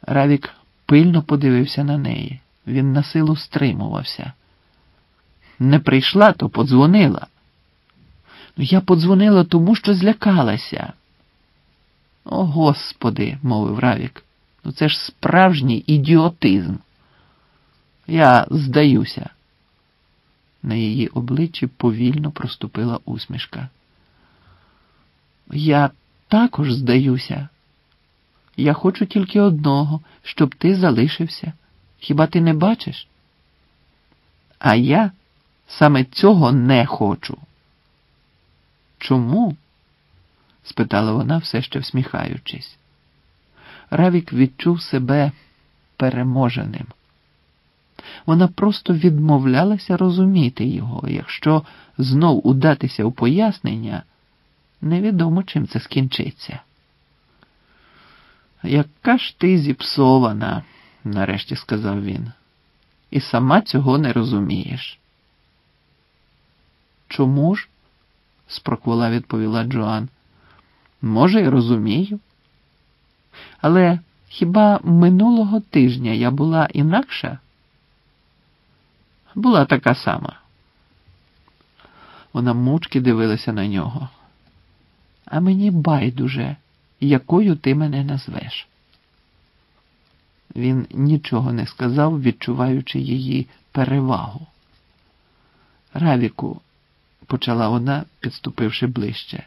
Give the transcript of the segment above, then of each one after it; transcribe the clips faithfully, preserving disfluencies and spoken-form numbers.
Равік пильно подивився на неї. Він насилу стримувався. Не прийшла, то подзвонила. Ну, я подзвонила тому, що злякалася. О, Господи, мовив Равік. Ну це ж справжній ідіотизм. Я здаюся. На її обличчі повільно проступила усмішка. Я також здаюся. Я хочу тільки одного, щоб ти залишився. Хіба ти не бачиш? А я саме цього не хочу. Чому? Спитала вона, все ще всміхаючись. Равік відчув себе переможеним. Вона просто відмовлялася розуміти його. Якщо знов удатися у пояснення, невідомо, чим це скінчиться. «Яка ж ти зіпсована», – нарешті сказав він. «І сама цього не розумієш». «Чому ж?» – спроквола відповіла Джоан. «Може, й розумію. Але хіба минулого тижня я була інакша?» «Була така сама». Вона мовчки дивилася на нього. «А мені байдуже, якою ти мене назвеш». Він нічого не сказав, відчуваючи її перевагу. «Равіку», – почала вона, підступивши ближче.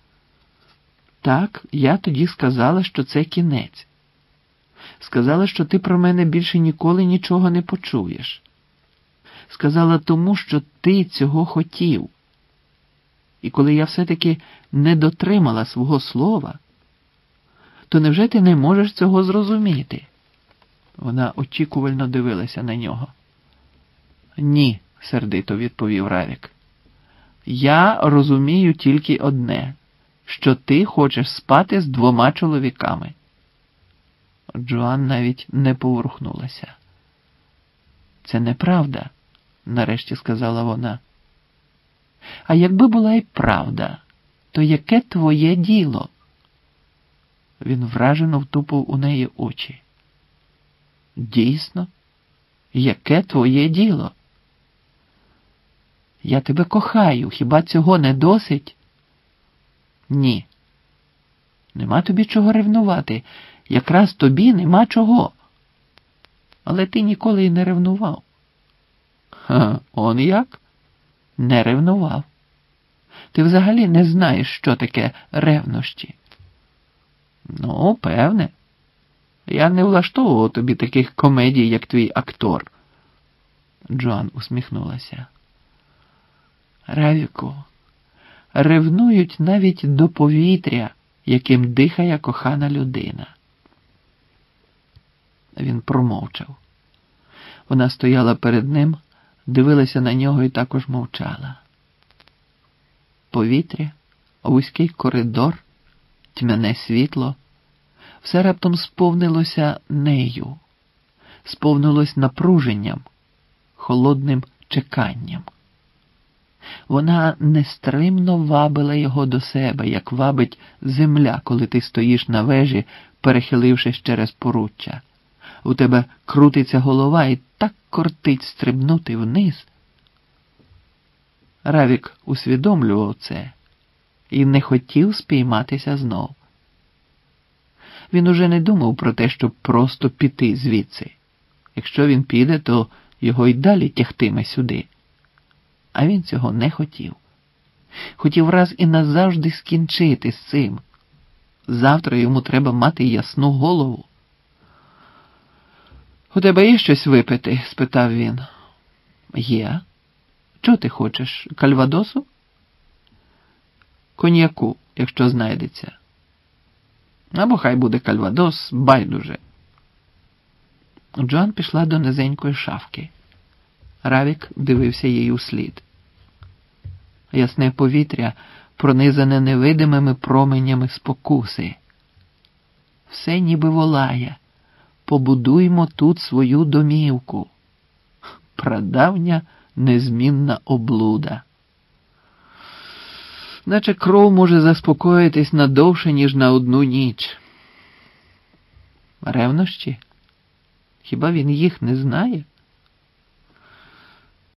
«Так, я тоді сказала, що це кінець. Сказала, що ти про мене більше ніколи нічого не почуєш. Сказала тому, що ти цього хотів. І коли я все-таки не дотримала свого слова, то невже ти не можеш цього зрозуміти?» Вона очікувально дивилася на нього. «Ні», – сердито відповів Равік. «Я розумію тільки одне, що ти хочеш спати з двома чоловіками». Джоан навіть не поворухнулася. «Це неправда», – нарешті сказала вона. «А якби була й правда, то яке твоє діло?» Він вражено втупив у неї очі. «Дійсно? Яке твоє діло? Я тебе кохаю, хіба цього не досить?» «Ні. Нема тобі чого ревнувати. Якраз тобі нема чого. Але ти ніколи й не ревнував». «Ха, он як? Не ревнував. Ти взагалі не знаєш, що таке ревнощі». «Ну, певне. Я не влаштовував тобі таких комедій, як твій актор». Джоан усміхнулася. «Равіку, ревнують навіть до повітря, яким дихає кохана людина». Він промовчав. Вона стояла перед ним, дивилася на нього і також мовчала. Повітря, вузький коридор, тьмяне світло – все раптом сповнилося нею, сповнилось напруженням, холодним чеканням. Вона нестримно вабила його до себе, як вабить земля, коли ти стоїш на вежі, перехилившись через поруччя. У тебе крутиться голова і так кортить стрибнути вниз. Равік усвідомлював це і не хотів спійматися знов. Він уже не думав про те, щоб просто піти звідси. Якщо він піде, то його й далі тягтиме сюди. А він цього не хотів. Хотів раз і назавжди скінчити з цим. Завтра йому треба мати ясну голову. «У тебе є щось випити?» – спитав він. «Є. Чого ти хочеш? Кальвадосу?» «Коньяку, якщо знайдеться». «Або хай буде кальвадос, байдуже». Джоан пішла до низенької шафки. Равік дивився їй услід. Ясне повітря, пронизане невидимими променями спокуси. Все ніби волає. Побудуймо тут свою домівку. Прадавня незмінна облуда. Наче кров може заспокоїтись надовше, ніж на одну ніч. Ревнощі? Хіба він їх не знає?